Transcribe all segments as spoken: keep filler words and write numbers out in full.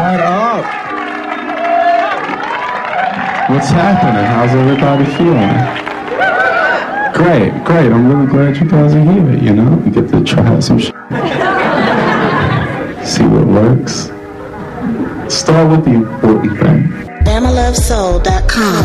What up? What's happening? How's everybody feeling? Great, great. I'm really glad you guys are here, you know? We get to try out some shit. See what works. Start with the important thing. Bama Love Soul dot com.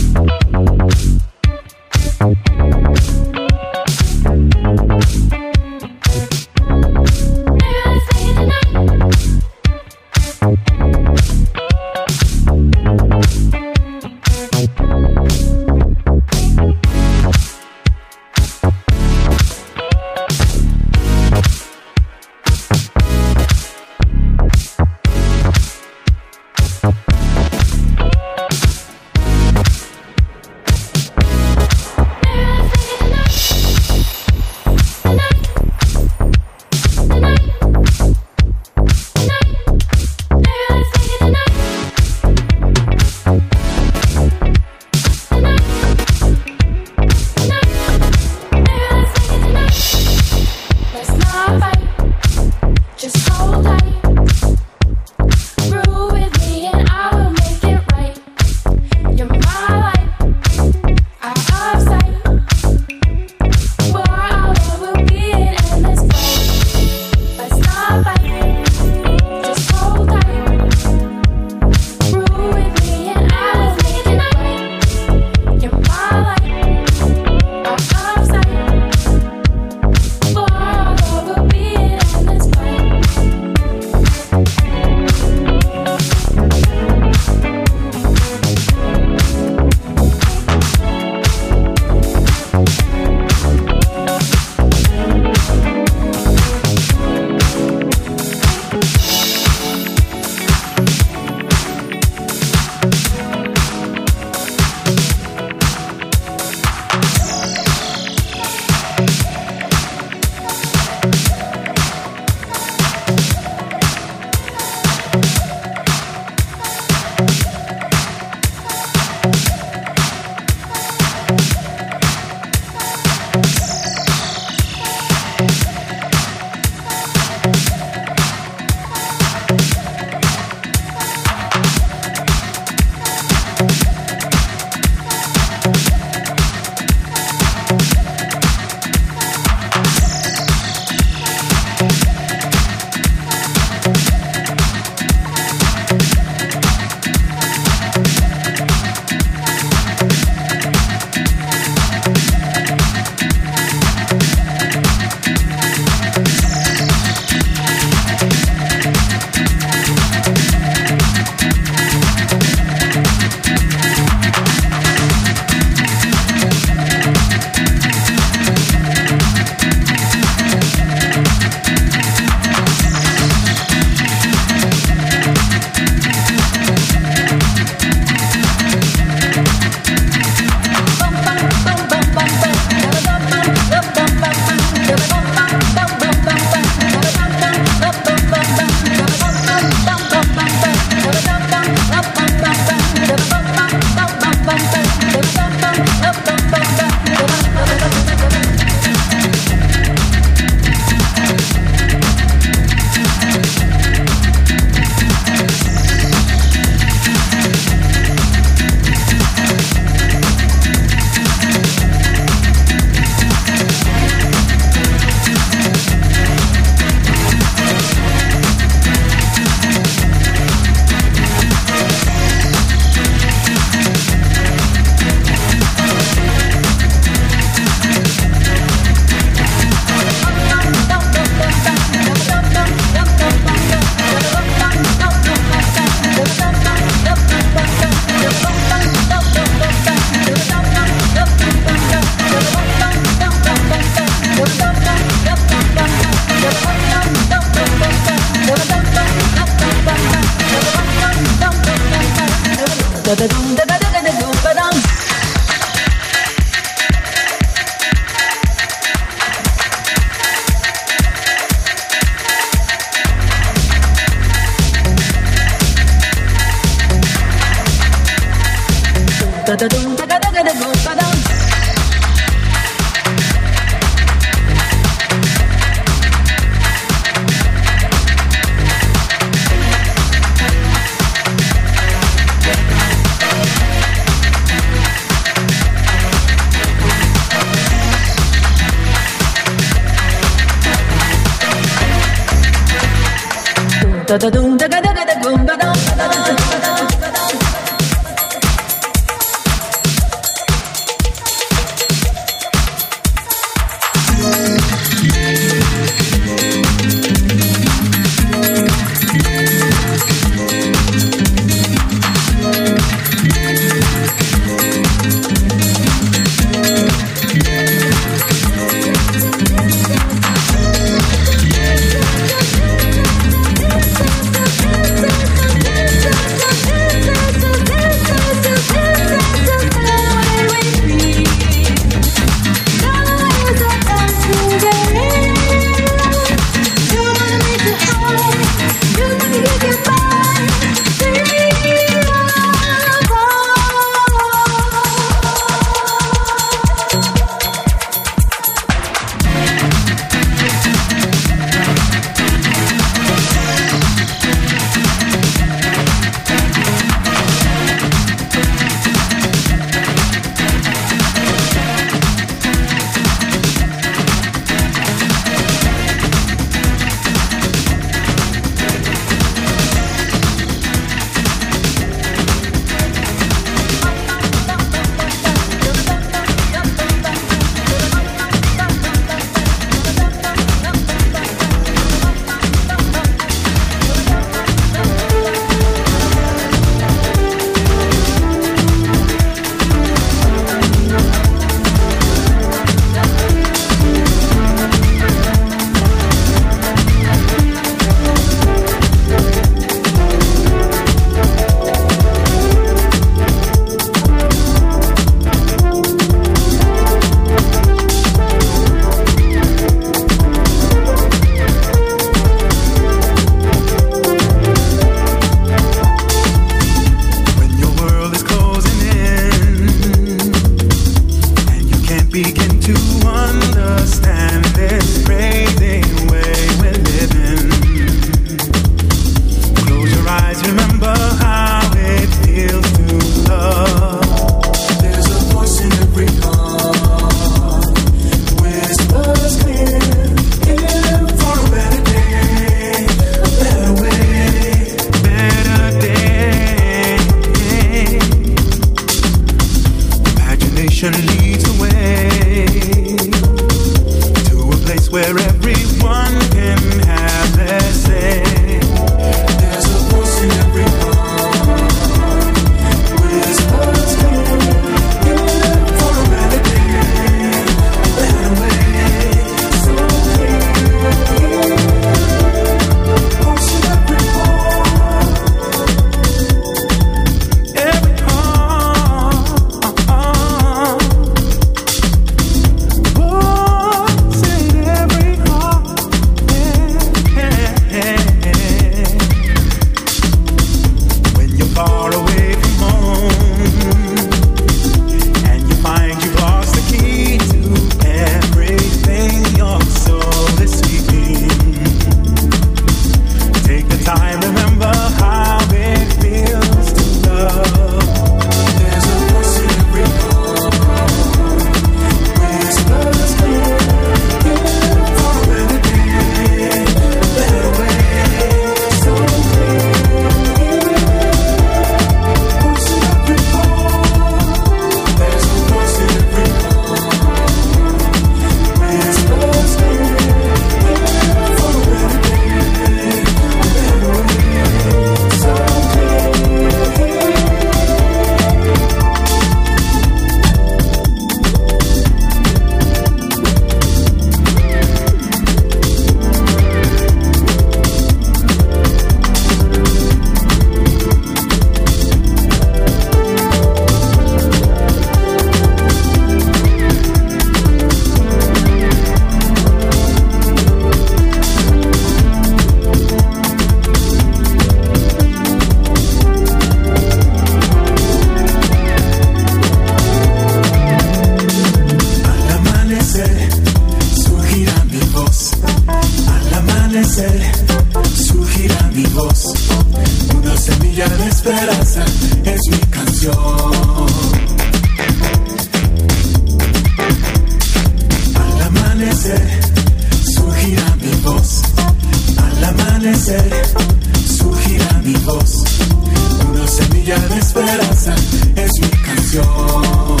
casa es mi canción.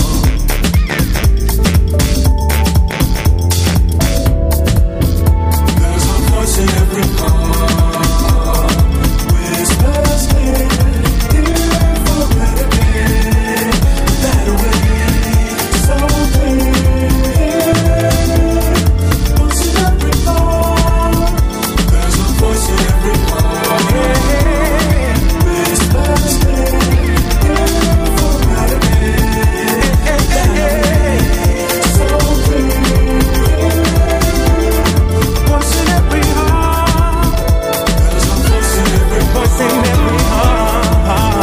There's a voice in every heart, whispers clear, here for a better day, better way, so clear. Voice in every heart, there's a voice in every heart, whispers clear, here for a better day, better way, so clear. Voice in every heart, there's a voice in every voice in every heart.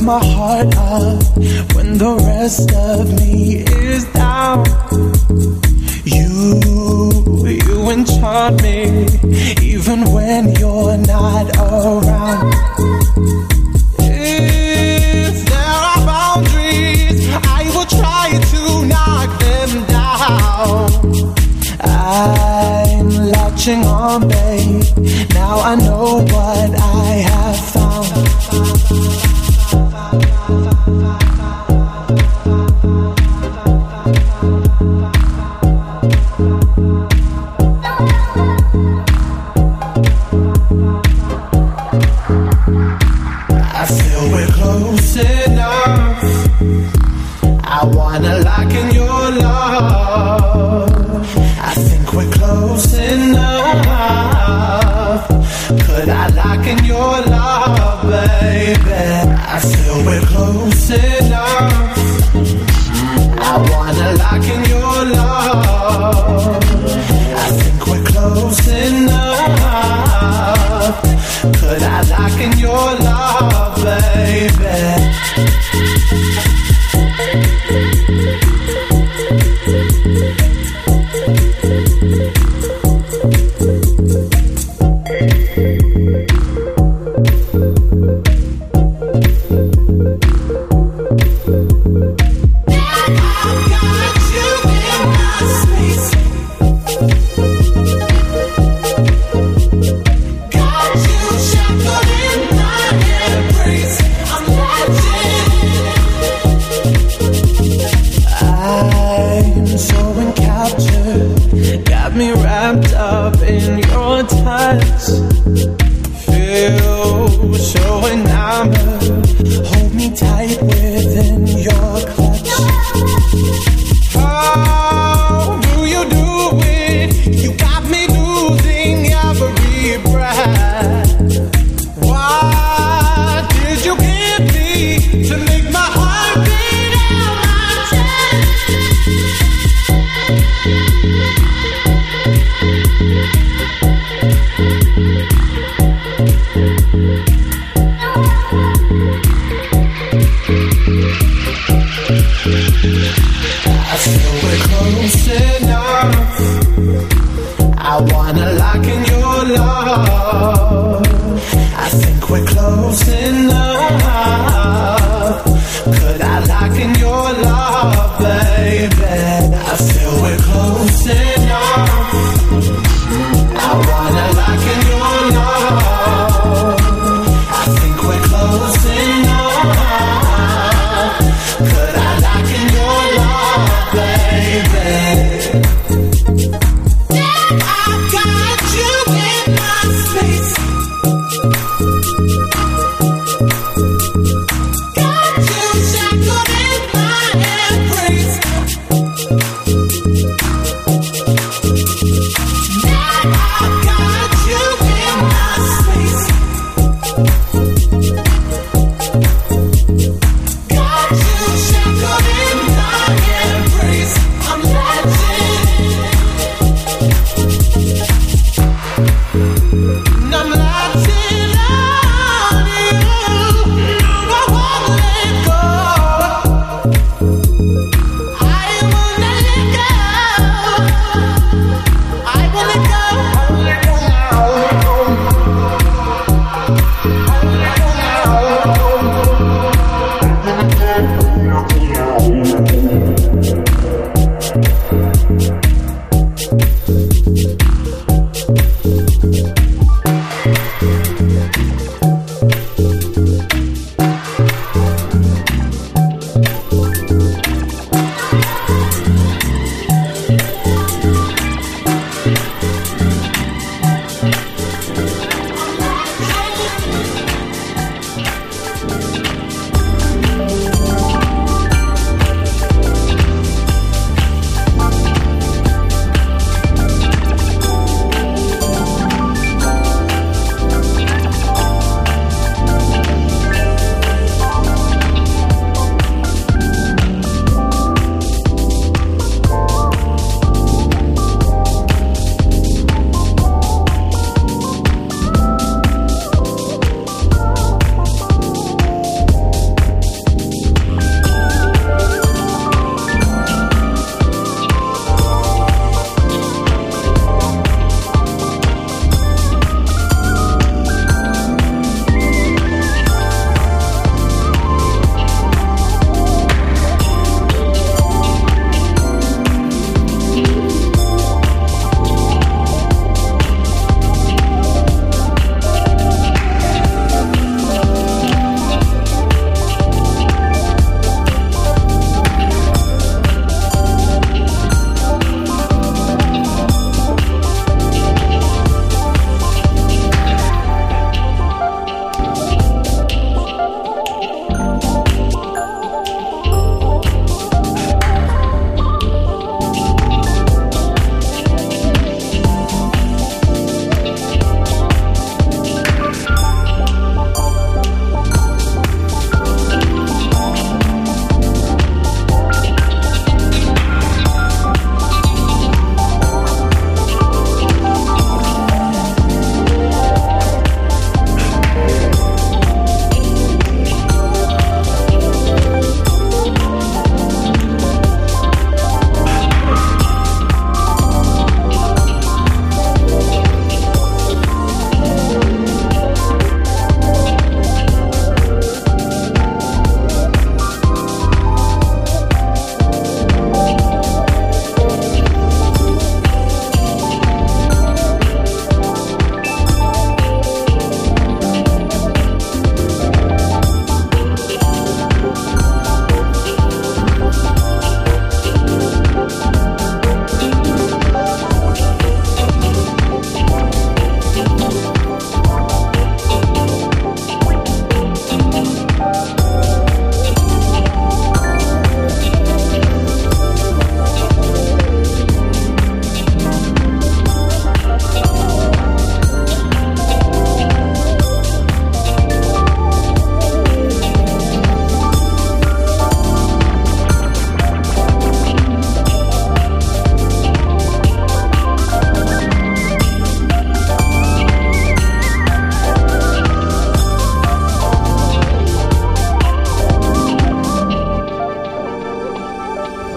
my heart up when the rest of me is down. You, you enchant me even when you're not around. If there are boundaries, I will try to knock them down. I'm latching on, babe. Now I know what I have found. I feel we're close enough. I wanna lock in your love. I think we're close enough. Could I lock in your love, baby? I feel we're close enough. I wanna lock in your love. I think we're close enough. Could I lock in your love, baby? Feel so enamored. Hold me tight within your clutch. How do you do it? You got me losing every breath. What did you give me to make my heart beat out my chest? I feel we're close enough. I wanna lock in your love. I think we're close enough. Could I lock in your love, baby? I feel we're close enough. I wanna lock in your love. I think we're close enough. Could I lock in your love, baby?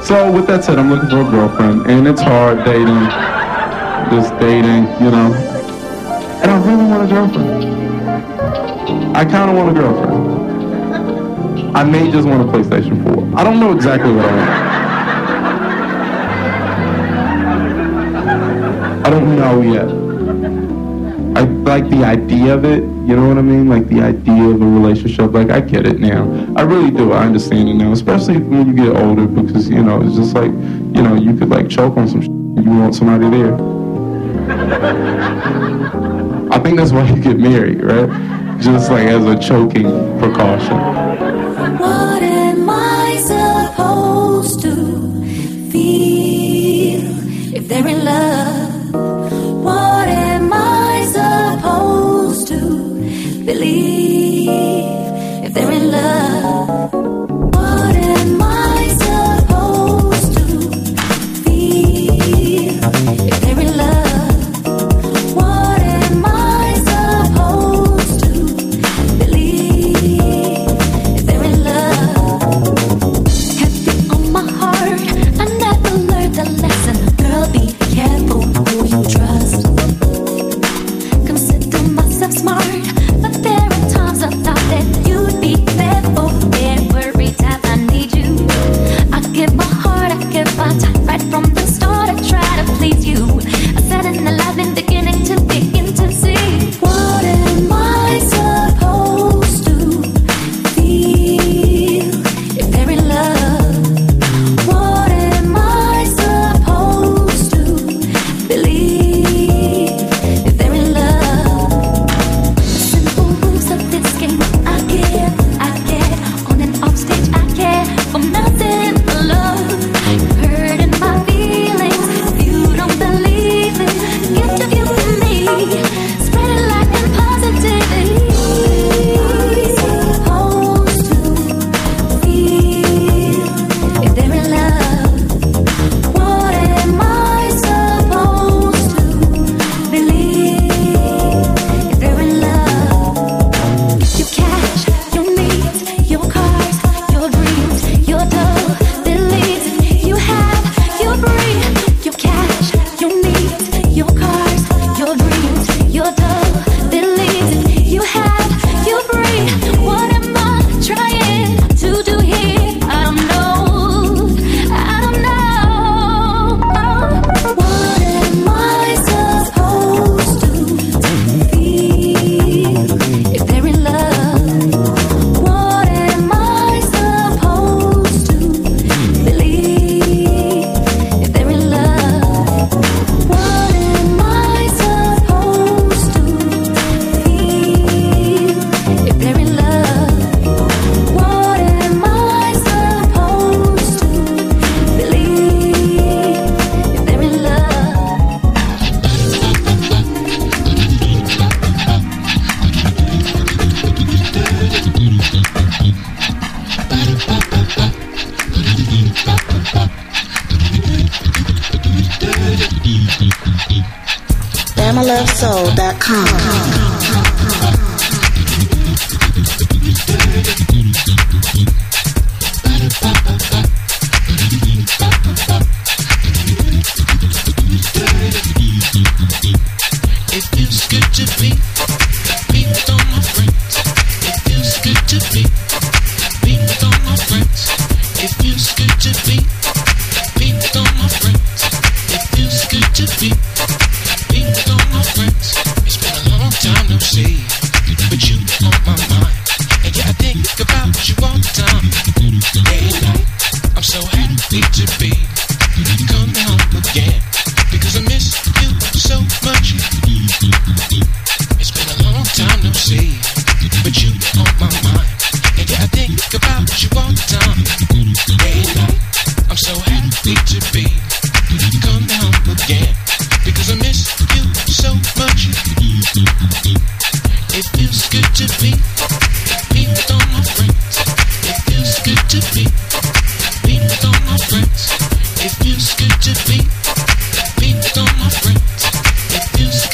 So with that said, I'm looking for a girlfriend, and it's hard dating, just dating, you know. And I really want a girlfriend. I kind of want a girlfriend. I may just want a PlayStation four. I don't know exactly what I want. I don't know yet. I like the idea of it, you know what I mean? Like the idea of a relationship, like I get it now. I really do, I understand it now, especially when you get older, because, you know, it's just like, you know, you could like choke on some shit, you want somebody there. I think that's why you get married, right? Just like as a choking precaution. What am I supposed to feel if they're in love? What am I supposed to believe if they're in love? What am I supposed to feel if they're in love? What am I supposed to believe if they're in love? Heavy on my heart, I never learned the lesson. Girl, be careful who you trust. Consider myself smart, but there are times I thought that you'd be there for me every time I need you. I give my heart, I give my time right from the start. I try to please you. I said in the life in beginning to begin to see. What am I supposed to feel if they're in love? What am I supposed to believe if they're in love? Simple rules of this game, I give, I get on and off stage, I care for nothing but love. You're hurting my feelings if you don't believe it. Gift of you and me, spread it like in positivity. Supposed to feel if they're in love. What am I supposed to believe if they're in love? Your cash, your needs, your cars, your dreams, your dough, beliefs you have, you breathe. Your cash, your needs, your cars, your dreams, your dough, beliefs you have, you breathe. What am I trying to do here? I don't know. I don't know. What am I supposed to feel if they're in love? What am I supposed to believe if they're in love? What am I supposed to feel if they're in love? What am I supposed to believe if they're in love? Bama Love Soul dot com. It feels good to be, be with all my friends. It feels good to be, be with all my friends. It feels good to be, be with all my friends. It feels good to be, be with all my friends. It's been a long time no see, but you on my mind. And yeah, I think about you all the time. Day and night, I'm so happy to be coming home again, because I miss you so much. It's been a long time no see, but you on my mind. And yeah, I think about you all the time. Day and night, I'm so happy to be coming home again, because I miss you so much. It feels good to be, be with all my friends. It feels good to be, be with all my friends. It feels good to be, be with all my friends. It feels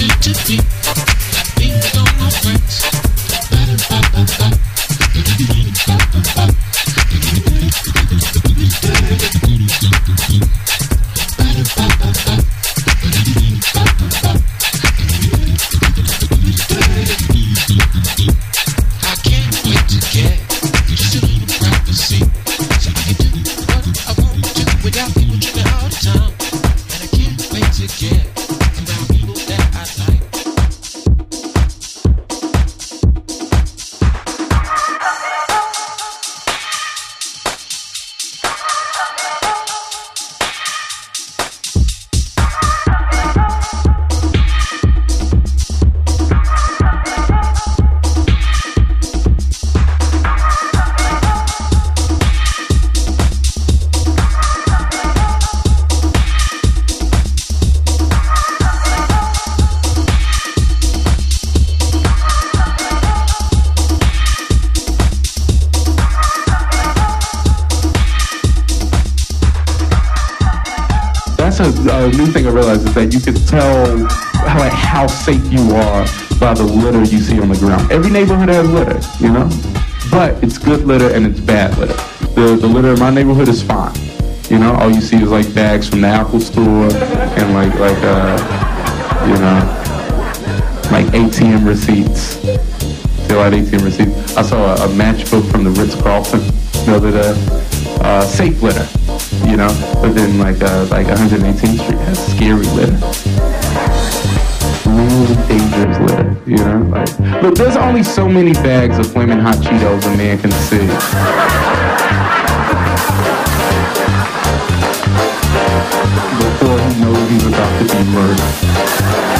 that's a, a new thing I realized is that you can tell how, like, how safe you are by the litter you see on the ground. Every neighborhood has litter, you know? But it's good litter and it's bad litter. The, the litter in my neighborhood is fine. You know, all you see is like bags from the Apple store and like, like uh, you know, like A T M receipts. See a lot of A T M receipts. I saw a, a matchbook from the Ritz-Carlton the other day. Uh, safe litter, you know? But then like, uh, like one hundred eighteenth Street has scary litter. Really dangerous litter, you know? Like, look, there's only so many bags of flaming hot Cheetos a man can see. Before he knows he's about to be murdered.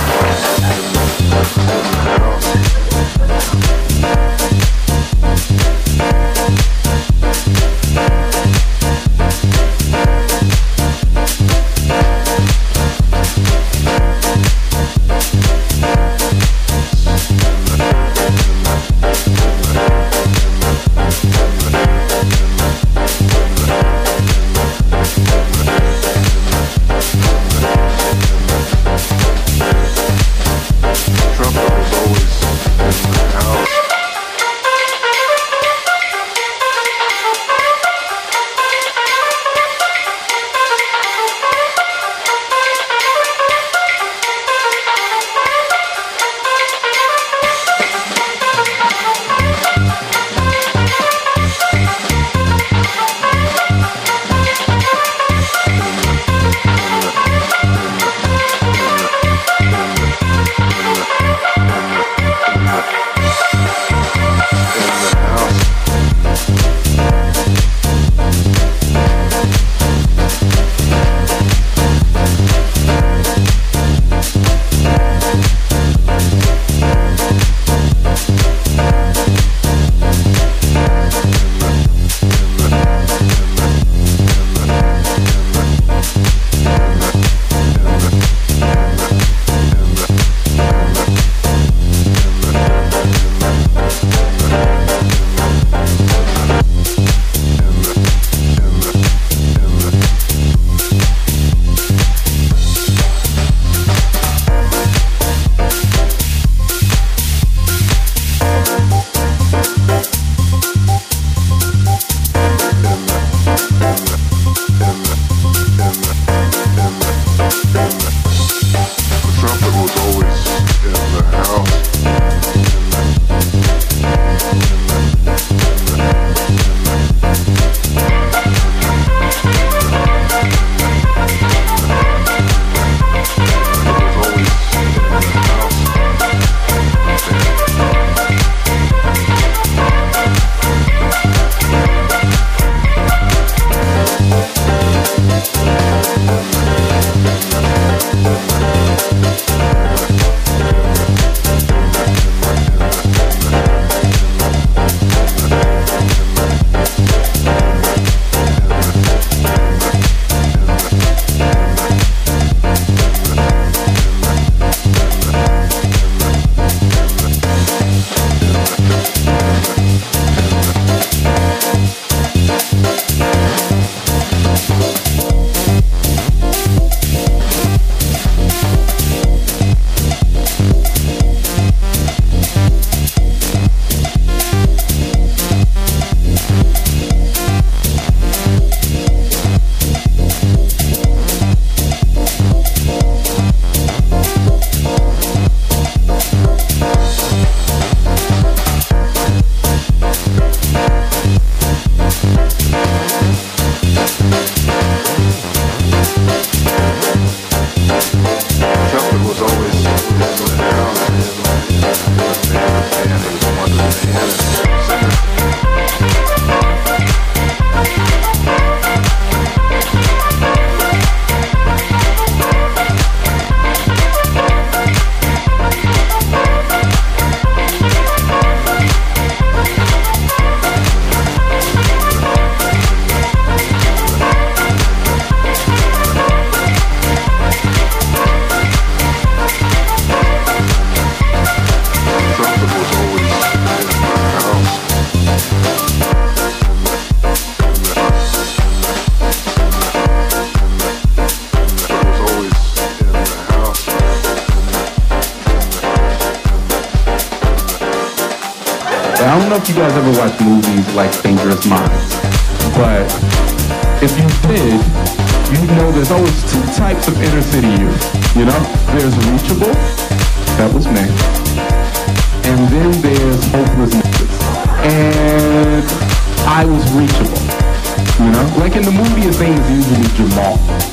don't know if you guys ever watch movies like Dangerous Minds, but if you did, you know there's always two types of inner city youth. You know, there's reachable, that was me, and then there's hopelessness, and I was reachable. You know, like in the movie, his name is usually Jamal,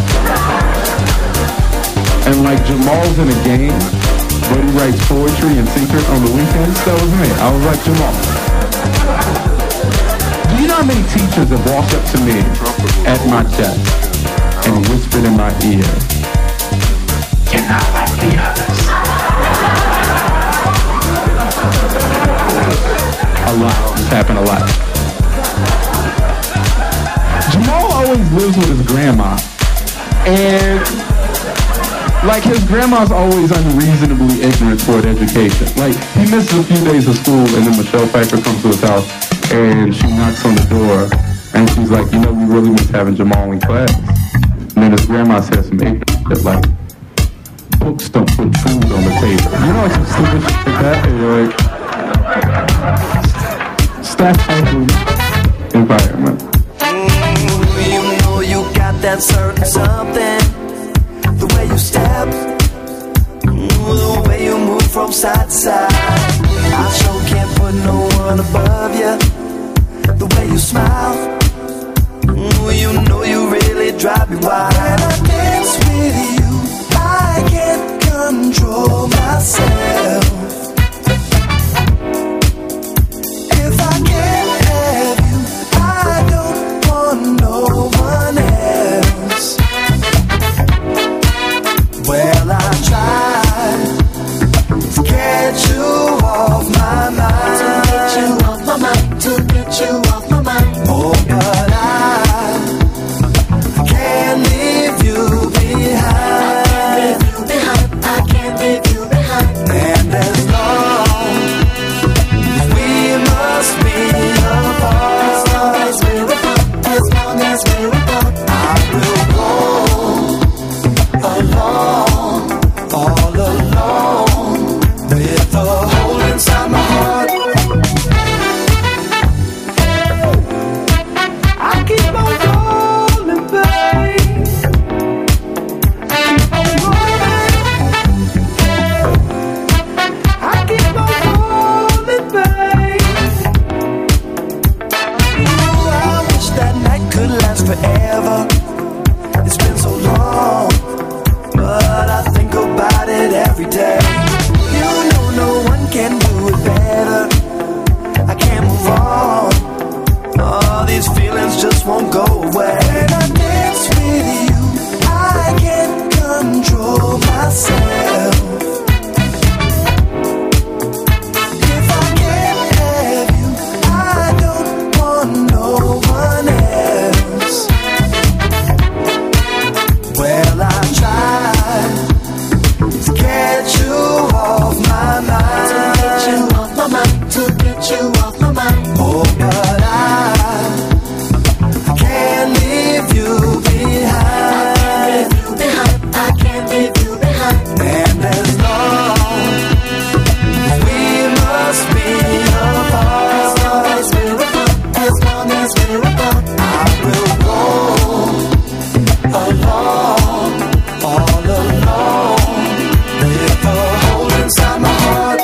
and like Jamal's in a game, but he writes poetry in secret on the weekends. That was me. I was like Jamal. Do you know how many teachers have walked up to me at my desk and whispered in my ear, "You're not like the others"? A lot. It's happened a lot. Jamal always lives with his grandma, and like his grandma's always unreasonably ignorant toward education. Like he misses a few days of school, and then Michelle Pfeiffer comes to his house, and she knocks on the door, and she's like, "You know, we really miss having Jamal in class." And then his grandma says some ignorant shit like, "Books don't put food on the table." You know, some stupid shit like that. And you're like, staff-friendly environment. Mm, you know you got that certain something. The way you step, ooh, the way you move from side to side. I sure can't put no one above you. The way you smile, ooh, you know you really drive me wild. When I dance with you, I can't control myself. If I can't have you, I don't want no one else. Well, I tried to get you off my mind. To get you off my mind. To get you off my mind. Oh, but I, I can't leave you behind. I can't leave you behind. I can't leave you behind. And as long as we must be apart, as long as we're apart, as long as we're apart, I will go along, all alone, with a hole inside my heart. I keep on rolling, babe. I keep on rolling. I keep on rolling, babe. Ooh, I wish that night could last forever. It's been so long, but I think about it every day. You know no one can do it better. I can't move on. All these feelings just won't go away. When I dance with you, I can't control myself. If I can't have you, I don't want no one else. Well, I tried to get you off my mind. To get you off my mind. To get you off my mind. Oh, but I, I can't leave you behind. I can't leave you behind. I can't leave you behind. And as long as we must be apart, as long as we're apart, as long as we're apart, I will go along, all alone, with a hole inside my heart.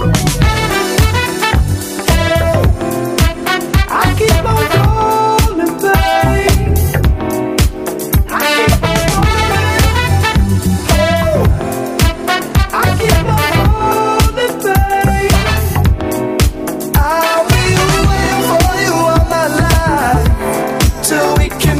I keep on rolling, babe. I keep on rolling. Oh, I keep on rolling, babe. I'll be waiting for you all my life till we can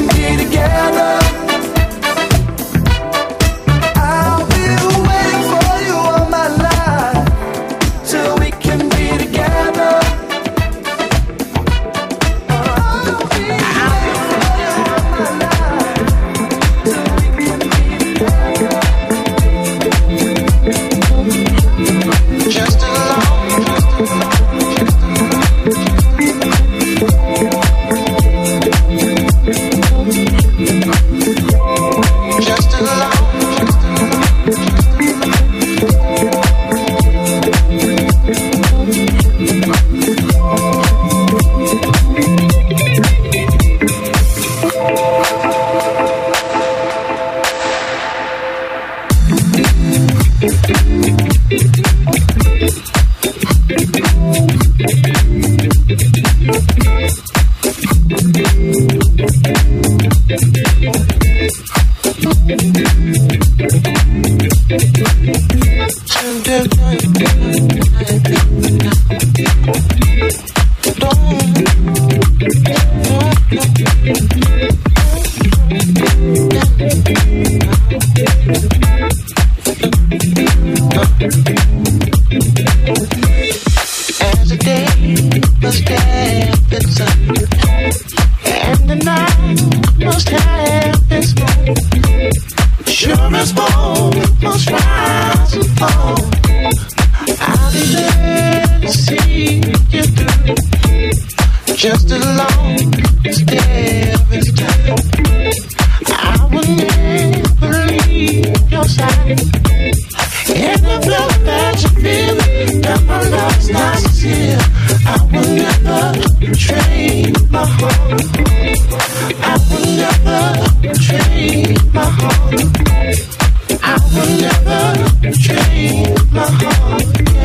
As the day must have its sun, and the night must have its moon. Sure as both must rise and fall. I'll be there to see you through, just as long as there is time. I will never leave your side. And I feel that you feel that my love's not sincere. I will never trade my heart. I will never trade my heart. I will never trade my heart.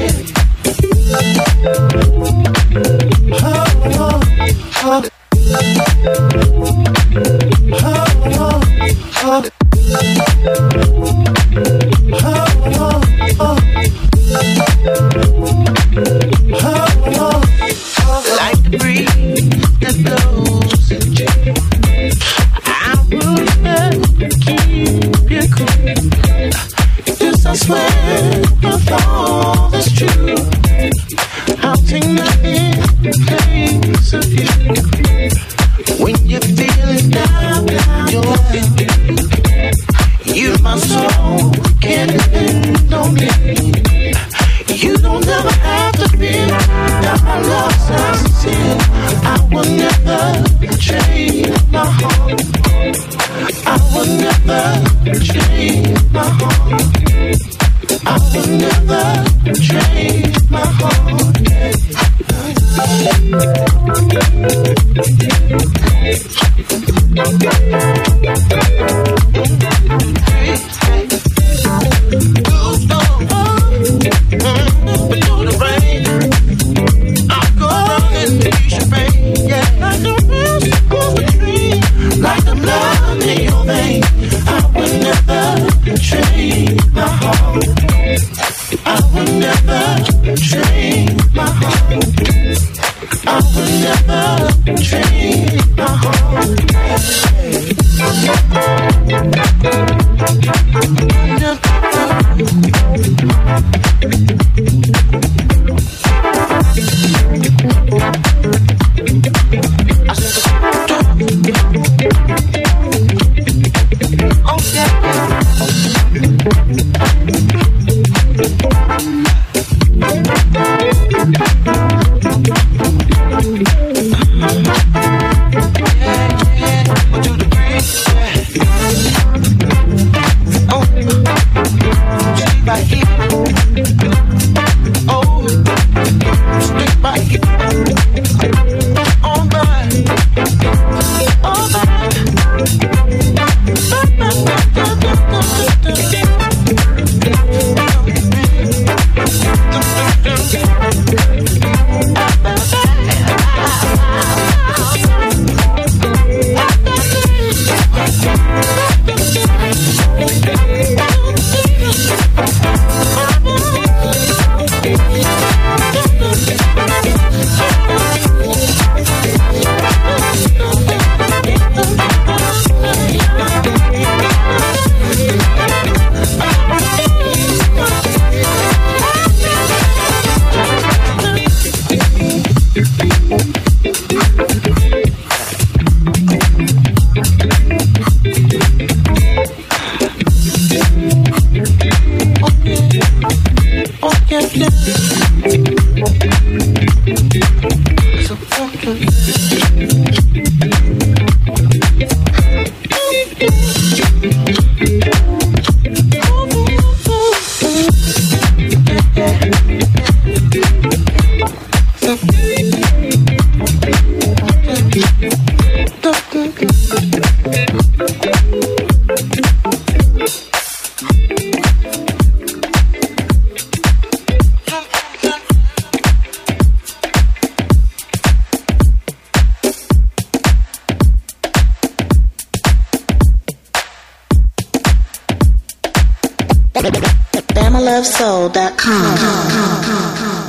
Oh, oh, oh. Oh, oh, oh. Like the breeze that blows in June, I will never keep you cool. This I swear, with all that's true, I'll take nothing in place of you. When you feel it down, you're feeling. You my soul, can't depend on me. You don't ever have to feel that my love's not sincere. I will never trade my heart. I will never trade my heart. I will never trade my heart. Like the blood in your vein, I will never trade my heart. I will never trade my heart. I will never trade my heart. Bama Love Soul dot com.